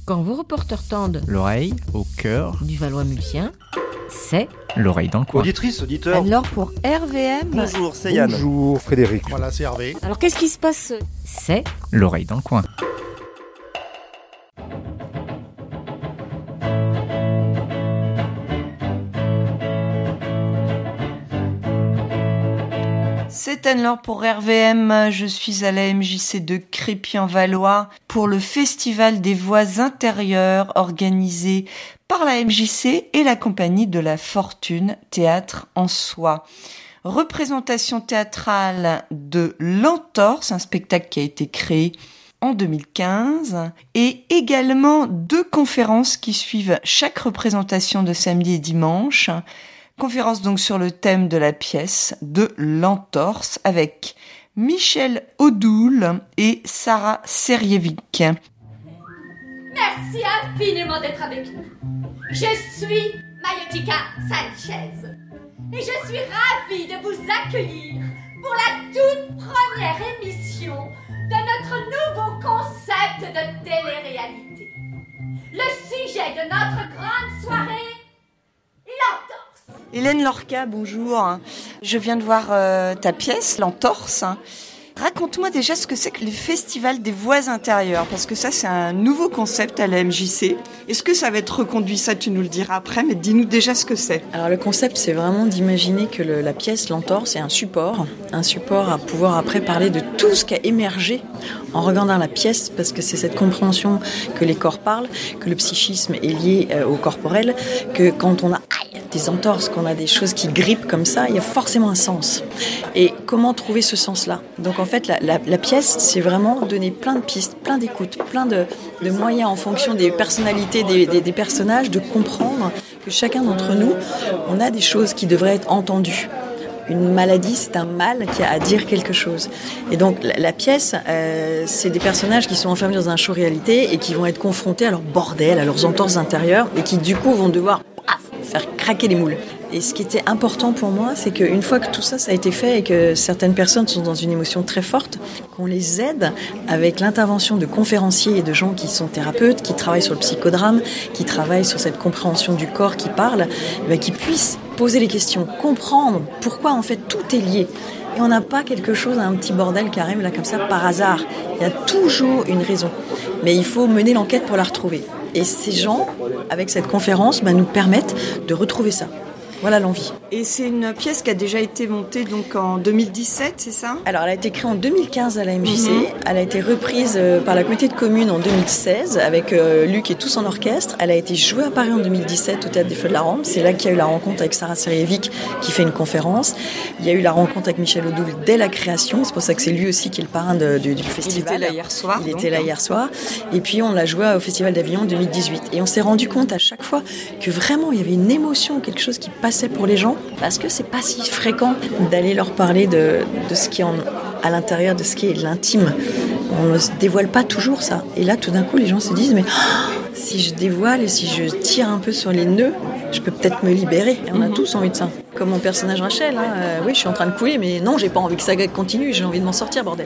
Quand vos reporters tendent l'oreille au cœur du Valois-Mulsien, c'est l'oreille dans le coin. Auditrice, auditeur. Alors pour RVM. Bonjour, c'est Yann. Bonjour Frédéric. Voilà, c'est Hervé. Alors qu'est-ce qui se passe? c'est L'oreille dans le coin. C'est Anne-Laure pour RVM, je suis à la MJC de Crépy-en-Valois pour le Festival des Voix intérieures organisé par la MJC et la compagnie de la Fortune Théâtre en Soi. Représentation théâtrale de L'Entorse, un spectacle qui a été créé en 2015, et également 2 conférences qui suivent chaque représentation de samedi et dimanche. Conférence donc sur le thème de la pièce de L'Entorse avec Michel Odoul et Sarah Serjevic. Merci infiniment d'être avec nous. Je suis Mayotika Sanchez et je suis ravie de vous accueillir pour la toute première émission de notre nouveau concept de télé-réalité. Le sujet de notre grande soirée, L'Entorse. Hélène Lorca, bonjour. Je viens de voir ta pièce, L'Entorse. Raconte-moi déjà ce que c'est que le Festival des Voix intérieures, parce que ça, c'est un nouveau concept à la MJC. Est-ce que ça va être reconduit? Ça, tu nous le diras après, mais dis-nous déjà ce que c'est. Alors, le concept, c'est vraiment d'imaginer que la pièce, L'Entorse, c'est un support à pouvoir après parler de tout ce qui a émergé en regardant la pièce, parce que c'est cette compréhension que les corps parlent, que le psychisme est lié au corporel, que quand on a des entorses, qu'on a des choses qui grippent comme ça, il y a forcément un sens. Et comment trouver ce sens-là? Donc en fait, la pièce, c'est vraiment donner plein de pistes, plein d'écoutes, plein de moyens en fonction des personnalités des personnages, de comprendre que chacun d'entre nous, on a des choses qui devraient être entendues. Une maladie, c'est un mal qui a à dire quelque chose. Et donc, la pièce, c'est des personnages qui sont enfermés dans un show réalité et qui vont être confrontés à leur bordel, à leurs entorses intérieures et qui, du coup, vont devoir faire craquer les moules. Et ce qui était important pour moi, c'est qu'une fois que tout ça, ça a été fait et que certaines personnes sont dans une émotion très forte, qu'on les aide avec l'intervention de conférenciers et de gens qui sont thérapeutes, qui travaillent sur le psychodrame, qui travaillent sur cette compréhension du corps qui parle, qui puissent poser les questions, comprendre pourquoi en fait tout est lié. Et on n'a pas quelque chose, un petit bordel qui arrive là comme ça par hasard. Il y a toujours une raison. Mais il faut mener l'enquête pour la retrouver. Et ces gens, avec cette conférence, nous permettent de retrouver ça. Voilà l'envie. Et c'est une pièce qui a déjà été montée donc en 2017, c'est ça? Alors, elle a été créée en 2015 à la MJC. Elle a été reprise par la communauté de communes en 2016 avec Luc et tout son orchestre. Elle a été jouée à Paris en 2017 au Théâtre des Feux de la Rampe. C'est là qu'il y a eu la rencontre avec Sarah Serjevic qui fait une conférence. Il y a eu la rencontre avec Michel Odoul dès la création. C'est pour ça que c'est lui aussi qui est le parrain du festival. Il était là hier soir. Il était là hier soir. Et puis, on l'a joué au Festival d'Avignon en 2018. Et on s'est rendu compte à chaque fois que vraiment, il y avait une émotion, quelque chose qui passait pour les gens, parce que c'est pas si fréquent d'aller leur parler de ce qui est à l'intérieur, de ce qui est l'intime. On ne se dévoile pas toujours ça. Et là, tout d'un coup, les gens se disent, mais si je dévoile et si je tire un peu sur les nœuds, je peux peut-être me libérer. Et on a tous envie de ça. Comme mon personnage Rachel, oui, je suis en train de couler, mais non, j'ai pas envie que ça continue, j'ai envie de m'en sortir, bordel.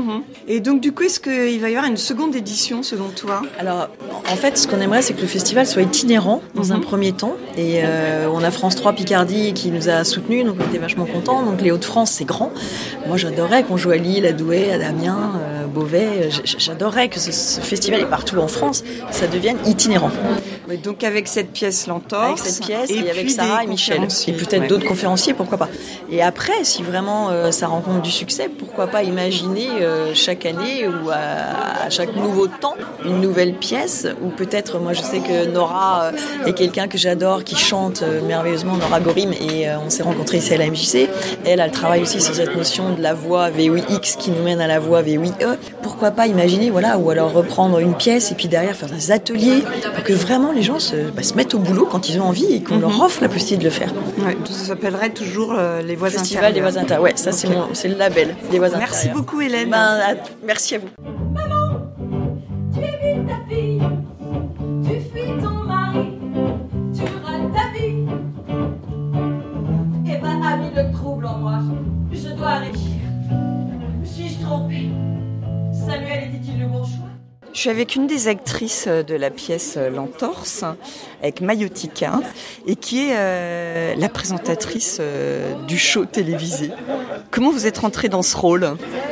Et donc, du coup, est-ce qu'il va y avoir une seconde édition, selon toi? Alors, en fait, ce qu'on aimerait, c'est que le festival soit itinérant, dans un premier temps. Et on a France 3 Picardie qui nous a soutenus, donc on était vachement contents. Donc, les Hauts-de-France, c'est grand. Moi, j'adorais qu'on joue à Lille, à Douai, à Amiens, Beauvais. J'adorais que ce festival, et partout en France, ça devienne itinérant. Mais donc, avec cette pièce, L'Entorse. Avec cette pièce, et avec Sarah et Michel. Et peut-être d'autres conférenciers, pourquoi pas. Et après, si vraiment ça rencontre du succès, pourquoi pas imaginer chaque année ou à chaque nouveau temps une nouvelle pièce, ou peut-être, moi je sais que Nora est quelqu'un que j'adore, qui chante merveilleusement, Nora Gorim, et on s'est rencontrés ici à la MJC. Elle travaille aussi sur cette notion de la voix VOIX qui nous mène à la voix VOIE. Pourquoi pas imaginer, voilà, ou alors reprendre une pièce et puis derrière faire des ateliers pour que vraiment les gens se mettent au boulot quand ils ont envie et qu'on leur offre la possibilité de le faire. Ouais, ça s'appellerait toujours les Voix intérieures. Festival des Voix intérieures. Ouais, ça c'est le label des Voix intérieures. Merci beaucoup Hélène. Merci à vous. Maman, tu évites ta fille, tu fuis ton mari, tu rates ta vie. Eh ben, ami de trouble en moi, je dois réagir. Me suis-je trompée? Samuel était-il le bon choix? Je suis avec une des actrices de la pièce L'Entorse, avec Mayotika, et qui est la présentatrice du show télévisé. Comment vous êtes rentrée dans ce rôle ?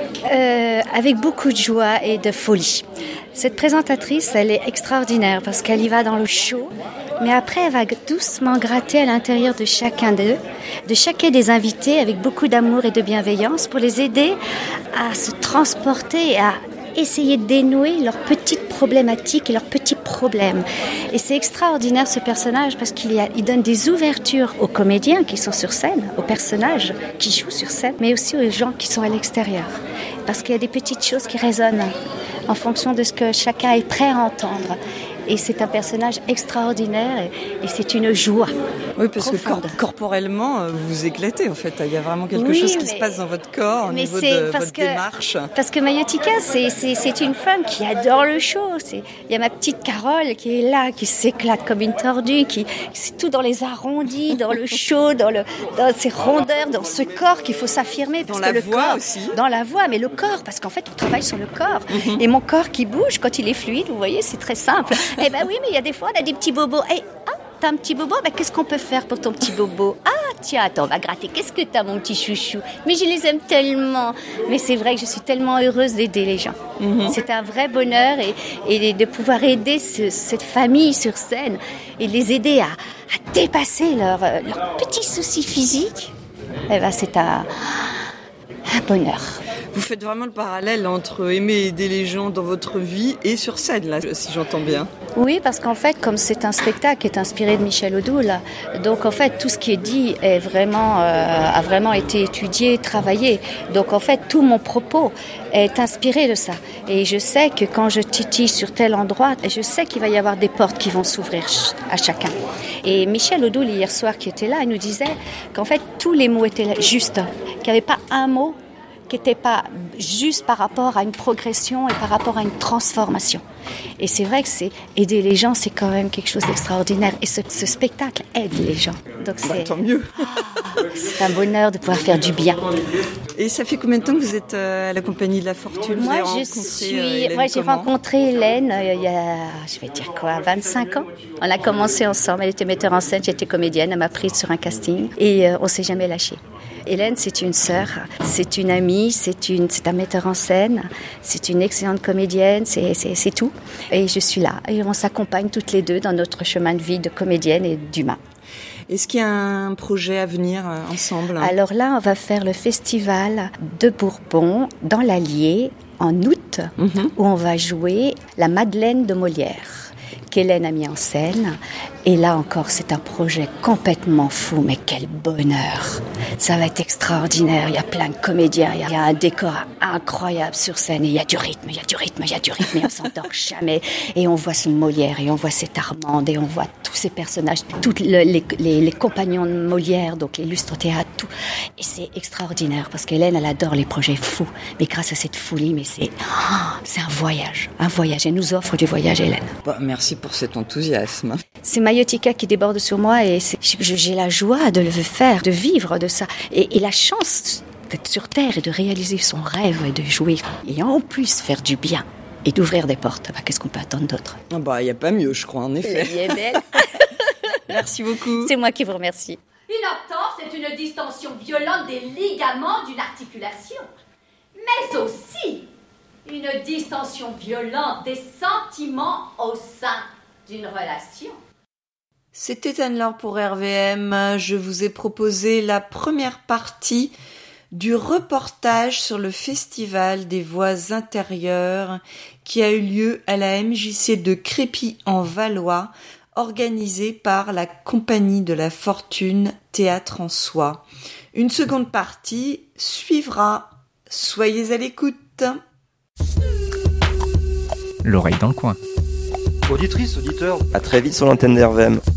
Avec beaucoup de joie et de folie. Cette présentatrice, elle est extraordinaire parce qu'elle y va dans le show, mais après elle va doucement gratter à l'intérieur de chacun d'eux, de chacun des invités, avec beaucoup d'amour et de bienveillance pour les aider à se transporter et à essayer de dénouer leurs petites problématiques et leurs petits problèmes. Et c'est extraordinaire ce personnage parce qu'il donne des ouvertures aux comédiens qui sont sur scène, aux personnages qui jouent sur scène, mais aussi aux gens qui sont à l'extérieur. Parce qu'il y a des petites choses qui résonnent en fonction de ce que chacun est prêt à entendre. Et c'est un personnage extraordinaire et c'est une joie. Oui, parce profonde. Que corporellement, vous vous éclatez en fait. Il y a vraiment quelque chose qui se passe dans votre corps au niveau de votre démarche. Parce que Mayotika, c'est une femme qui adore le show. Il y a ma petite Carole qui est là, qui s'éclate comme une tordue, c'est tout dans les arrondis, dans le show, dans ses rondeurs, dans ce corps qu'il faut s'affirmer. Dans la voix aussi. Dans la voix, mais le corps, parce qu'en fait, on travaille sur le corps. Mm-hmm. Et mon corps qui bouge quand il est fluide, vous voyez, c'est très simple. Eh ben oui, mais il y a des fois, on a des petits bobos. T'as un petit bobo, ben qu'est-ce qu'on peut faire pour ton petit bobo ? Ah, tiens, attends, on va gratter. Qu'est-ce que t'as, mon petit chouchou ? Mais je les aime tellement. Mais c'est vrai que je suis tellement heureuse d'aider les gens. Mm-hmm. C'est un vrai bonheur et de pouvoir aider cette famille sur scène et les aider à dépasser leurs petits soucis physiques. Eh ben, c'est un bonheur. Vous faites vraiment le parallèle entre aimer aider les gens dans votre vie et sur scène, là, si j'entends bien. Oui, parce qu'en fait, comme c'est un spectacle qui est inspiré de Michel Odoul, donc en fait, tout ce qui est dit a vraiment été étudié, travaillé. Donc en fait, tout mon propos est inspiré de ça. Et je sais que quand je titille sur tel endroit, je sais qu'il va y avoir des portes qui vont s'ouvrir à chacun. Et Michel Odoul, hier soir, qui était là, il nous disait qu'en fait, tous les mots étaient justes, qu'il n'y avait pas un mot qui n'était pas juste par rapport à une progression et par rapport à une transformation. Et c'est vrai que aider les gens, c'est quand même quelque chose d'extraordinaire. Et ce spectacle aide les gens. Donc tant mieux. C'est un bonheur de pouvoir faire du bien. Et ça fait combien de temps que vous êtes à la Compagnie de la Fortune ? Moi, j'ai rencontré Hélène il y a, 25 ans. On a commencé ensemble. Elle était metteur en scène, j'étais comédienne. Elle m'a prise sur un casting et on ne s'est jamais lâché. Hélène, c'est une sœur, c'est une amie, c'est un metteur en scène, c'est une excellente comédienne, c'est tout. Et je suis là. Et on s'accompagne toutes les deux dans notre chemin de vie de comédienne et d'humain. Est-ce qu'il y a un projet à venir ensemble ? Alors là, on va faire le festival de Bourbon dans l'Allier en août, où on va jouer la Madeleine de Molière, qu'Hélène a mis en scène. Et là encore, c'est un projet complètement fou, mais quel bonheur! Ça va être extraordinaire, il y a plein de comédiens, il y a un décor incroyable sur scène, et il y a du rythme, et on s'endort jamais. Et on voit ce Molière, et on voit cette Armande, et on voit tous ces personnages, tous les compagnons de Molière, donc les lustres théâtre, tout. Et c'est extraordinaire, parce qu'Hélène, elle adore les projets fous, mais grâce à cette folie, mais c'est un voyage, elle nous offre du voyage, Hélène. Merci pour cet enthousiasme. C'est Mayotika qui déborde sur moi et j'ai la joie de le faire, de vivre de ça. Et la chance d'être sur Terre et de réaliser son rêve et de jouer. Et en plus faire du bien et d'ouvrir des portes. Qu'est-ce qu'on peut attendre d'autre ? Il n'y a pas mieux, je crois, en effet. La vie est belle. Merci beaucoup. C'est moi qui vous remercie. Une entorse est une distension violente des ligaments d'une articulation. Mais aussi une distension violente des sentiments au sein d'une relation. C'était Anne-Laure pour RVM. Je vous ai proposé la première partie du reportage sur le Festival des Voix intérieures qui a eu lieu à la MJC de Crépy-en-Valois, organisé par la Compagnie de la Fortune Théâtre en Soi. Une seconde partie suivra. Soyez à l'écoute. L'oreille dans le coin. Auditrice, auditeur, à très vite sur l'antenne d'RVM.